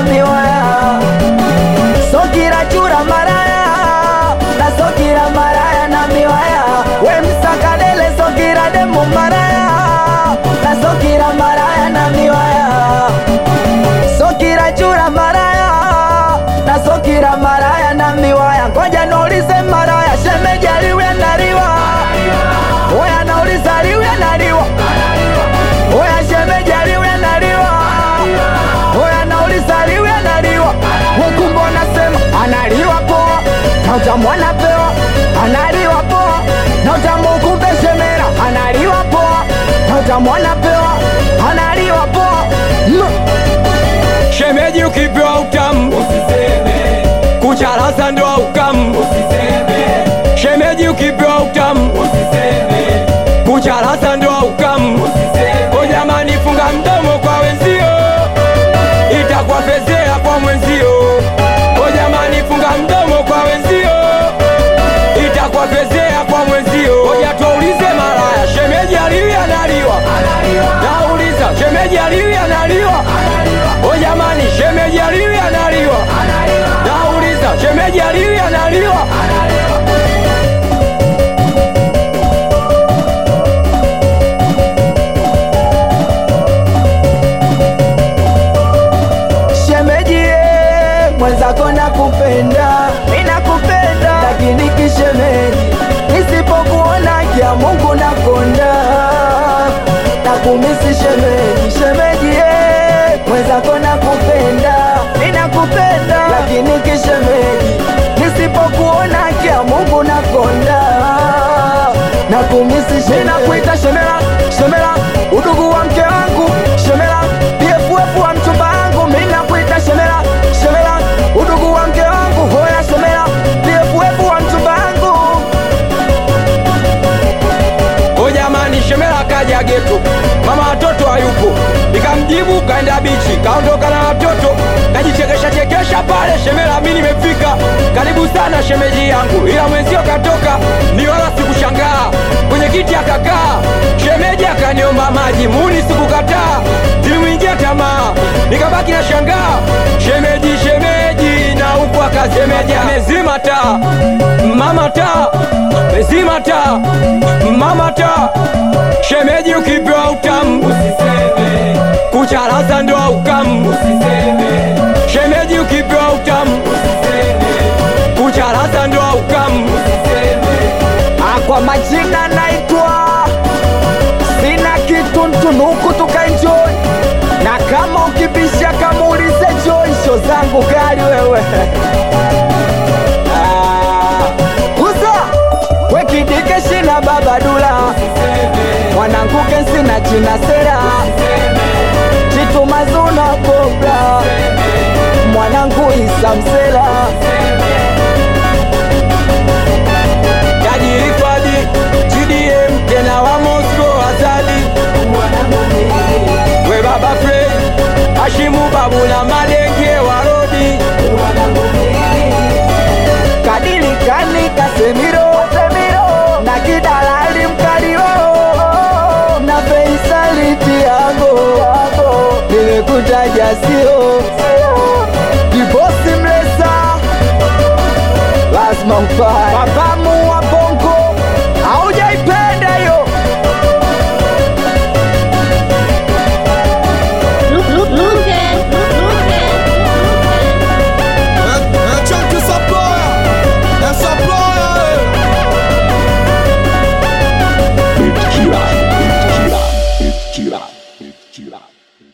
miwaya. Sokira chura maraya, na sokira maraya na miwaya. We msakadele sokira demu maraya, na sokira maraya na miwaya. Sokira chura maraya, na sokira maraya na miwaya. Ngoja naulize maraya, shemeji aliwe naliwa. Oya nauliza aliwe naliwa. Oya shemeji aliwe naliwa. Oya nauliza aliwe naliwa. Wakumbo nasema analiwa poa, na utamwana pewa. Analiwa poa, na utamukumbe shemera. Analiwa poa, na utamwana pewa. Analiwa poa. Shemeji ukipewa utamu usiseme, kucharaza ndo ukamu usiseme. Shemeji ukipewa utamu usiseme, kucharaza ndo ukamu usiseme. O jamani, funga mdomo kwa wenzio, itakuwa fezea kwa mwenzio. O jamani, funga mdomo kwa wenzio, itakuwa fezea kwa mwenzio. Oja tuulize maraya, shemeji aliwi analiwa? Nauliza, shemeji aliwi analiwa? O jamani, shemeji aliwi analiwa? Nauliza, shemeji aliwi analiwa? Shemeji mwenzako nakupenda, ninakupenda, lakini kishemeji nisipokuona kia Mungu nakonda. Nakumisi shemeji, shemeji mwenzako nakupenda, ninakupenda, lakini kishemeji nisipokuona kia Mungu nakonda. Nakumisi shemeji. Ninakuita shemera, shemera, udugu wa mke wangu, shemera, BFF wa mchumba wangu. Mimi nakuita shemera, shemera, udugu wa mke wangu. Hoya shemera, BFF wa mchumba wangu. O jamani, shemera kaja geto, mama watoto hayupo, nikamjibu kaenda bichi, kaondoka na watoto, najichekesha chekesha pale. Shemera mimi nimefika, karibu sana shemeji yangu, ila mwenzio katoka, ni wala sikushangaa, kwenye kiti akakaa. Shemeji akaniomba maji, muni sikukataa, zilimwingia tamaa, nikabaki na shangaa. Shemeji, shemeji, na huku akasemeji amezima taa, mama taa, mezima taa, mama taa. Shemeji ukipewa utamu usiseme, kucharaza ndo ukamu usiseme. Shemeji ukipewa utamu usiseme, kucharaza ndo ukamu usiseme. Kwa majina naitwa Sina Kitu Ntunuku, tukaenjoy. Na kama ukibisha kama ulize joy, show zangu kali wewe. Uza wekidike shina baba dula, mwanangu kensi na jina sera, Chitu Mazuna Kobra, mwanangu Isa Msela, Tajiri Fadi, GDM tena wa Moscow Azali, we baba Frey, Hashimu babu na Madenge warodi, Kadili Kani Kasemiro, na Kidalali Mkalio, na Faisali Tiago, nimekutaja sio Kibosi Mlesa, lazima ufae Papa